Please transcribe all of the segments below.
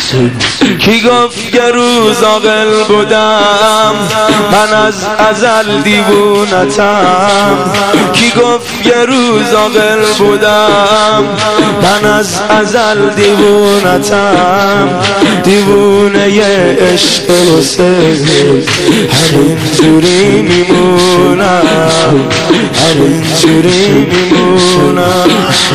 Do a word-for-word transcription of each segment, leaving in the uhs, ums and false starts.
کی گفت یه روز عاقل بودم من از ازل دیوونتم کی گفت یه روز عاقل بودم من از ازل دیوونتم دیوونه ی عشق حسین همینجوری میمونم همینجوری میمونم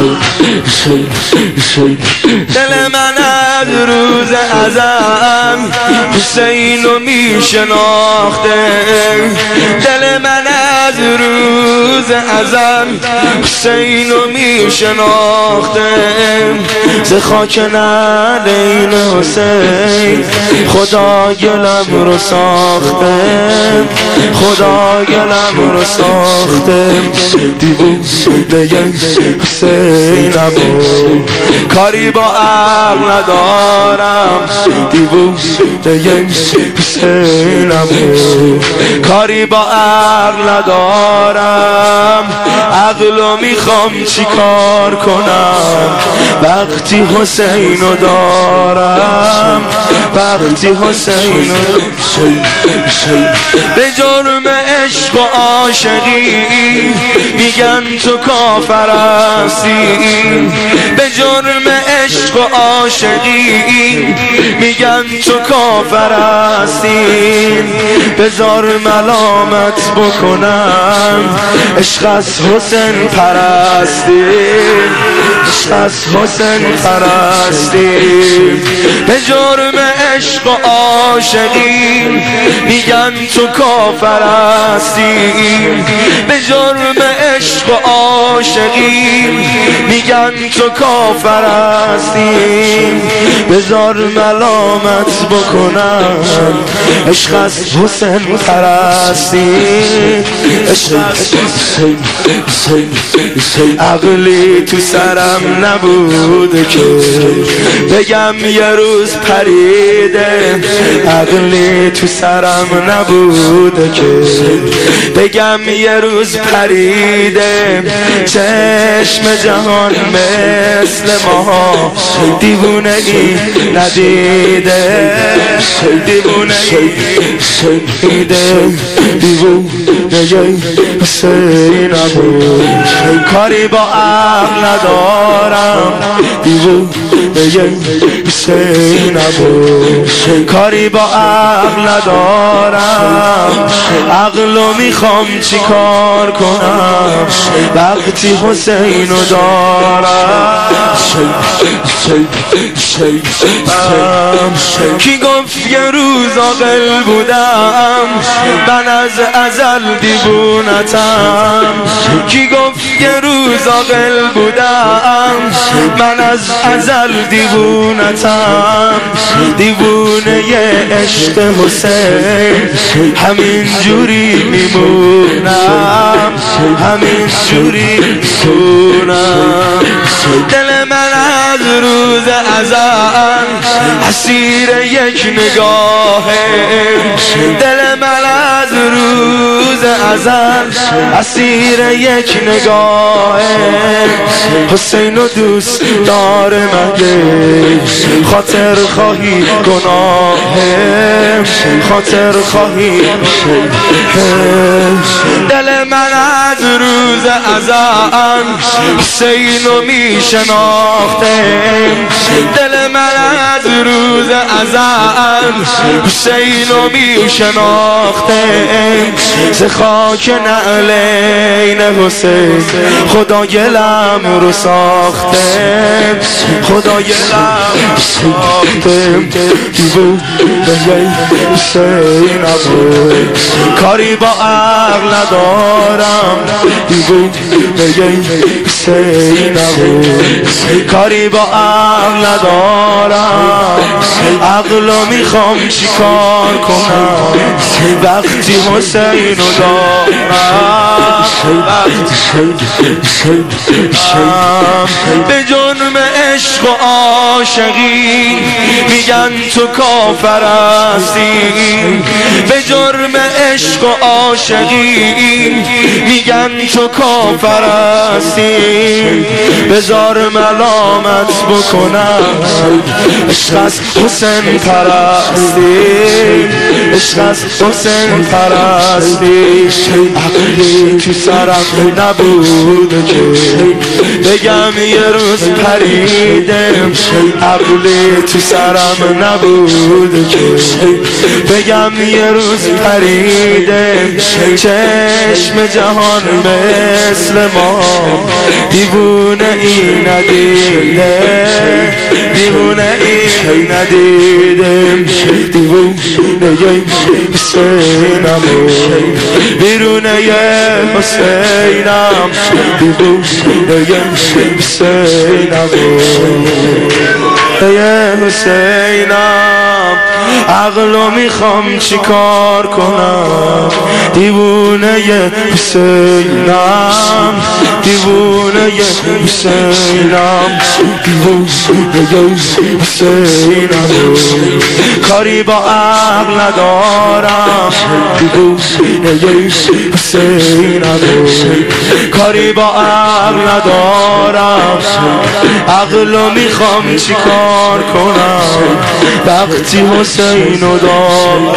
دل من از روز ازل حسینو میشناخته دل من از روز ازل حسینو میشناخته ز خاک نعلین حسین خدا گلم رو ساخته خدا گلم رو ساخته دیوونه حسینمو کاری با عقل ندارم دیوونه حسینمو کاری با عقل ندارم عقلو میخوام چی کار کنم وقتی حسینو دارم وقتی حسینو به جرم عشق و عاشقی میگن تو کافر هستی به جرم عشق و عاشقی میگن تو کافر هستی بذار ملامت بکنم عشق از حسین پرستی عشق از حسین پرستی به جرم عشق و عاشقی میگن تو کافر هستی به جرم عشق و عاشقی میگن تو کافر هستی بذار ملامت بکنم عشق از حسین پرستی عشق از حسین عقلی تو سرم نبود که بگم یه روز پریده عقلی تو سرم نبود که بگم یه روز پریده چشم جهان مثل ما دیوونه ای ندیده دیوونه ای دیده دیوونه حسینمو کاری با عقل ندارم دیوونه حسینمو کاری با عقل ندارم عقلو میخوام چی کار کنم وقتی حسینو دارم کی گفت یه روز عاقل بودم من از ازل دیوونتم کی گفت یه روز عاقل بودم من از ازل دیوونتم دیوونه ی عشق حسین همین جوری میمونم همین جوری میمونم دل من از روز ازل اسیر یک نگاهه دل من از روز ازل اسیر یک نگاهه حسینو دوست داره مگه خاطر خواهی گناهه خاطر خواهی دل من از روز ازل حسینو میشناخته دل من از روز ازل حسینو میشناخته ز خاک نعلین حسین خدا گلم رو ساخته خدا گلم رو ساخته دیوونه حسینمو کاری با عقل ندارم دیوونه حسینمو کاری با عقل ندارم عقلو میخوام چی کار کنم وقتی حسینو دارم به جرم عشق و عاشقی میگن تو کافر هستی به جرم عشق و عاشقی میگن تو کافر هستی بذار ملامت بکنم عشق از حسین پرستی، عشق از حسین پرستی. عقلی تو سرم نبود که بگم یه روز پریدم، عقلی تو سرم نبود که بگم یه روز پریدم. چشم جهان مثل ما دیوونه ای ندیده، دیوونه ای ندیدم. دیوونه ی حسینم، بیرونه ی حسینم، دیوونه ی حسینم، ی حسینم. عقلو میخوام چی کار کنم، دیوونه ی حسینم، دیوونه ی حسینم، دیوونه ی حسینم. کاری با عقل ندارم، دیوونه ی حسینم. کاری با عقل ندارم، عقلو میخوام چی کار کنم وقتی حسینو دارم.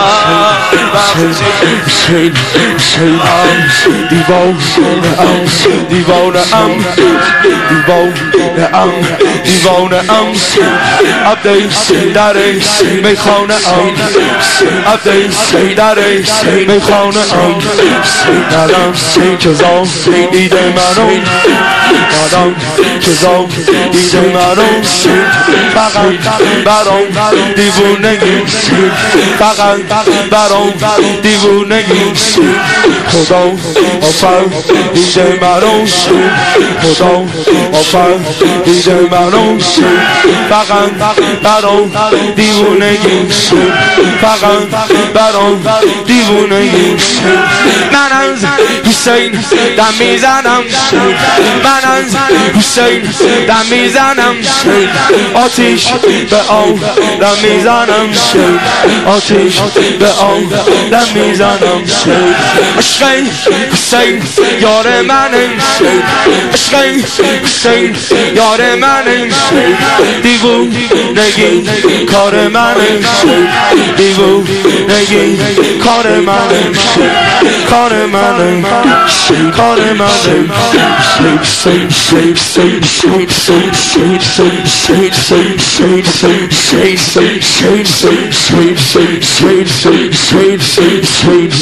حسین حسین ام، دیوانه ام، دیوانه ام، دیوانه ام، دیوانه ام. عبدیس در میخانه ام، عبدیس در میخانه ام. ندم که زام دیده منو، ندم که زام دیده منو. فقط برام دیوونگی، فقط برام دیوونگی. خدا آفر دیده منو، خدا آفر دیده منو. فقط برام دیوونگی، فقط برام دیوونگی. من از حسین دم میزنم، من از حسین دم میزنم. آتیش به آن دم میزنم، آتیش به آن دم میزنم. عشق حسین یار منه، عشق حسین یار منه. دیوونگی کار منه، دیوونگی کار منه، کار منه، کار منه.